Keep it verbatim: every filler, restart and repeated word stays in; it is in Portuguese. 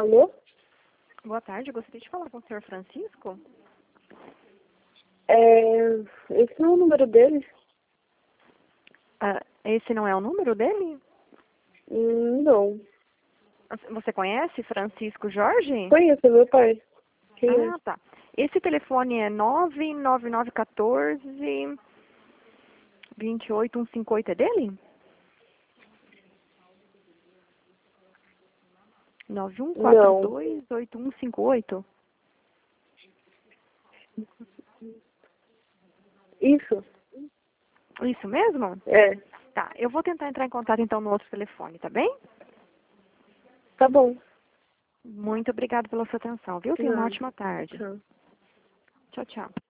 Alô? Boa tarde, eu gostaria de falar com o senhor Francisco. É, esse não é o número dele? Ah, esse não é o número dele? Hum, não. Você conhece Francisco Jorge? Conheço, é meu pai. Quem é? Ah, tá. Esse telefone é nove nove nove um quatro, dois oito um cinco oito, é dele? nove um quatro Não. dois oito um cinco oito? Isso? Isso mesmo? É. Tá, eu vou tentar entrar em contato então no outro telefone, tá bem? Tá bom. Muito obrigada pela sua atenção, viu? Tenha uma Não. ótima tarde. Tchau. Tchau, tchau.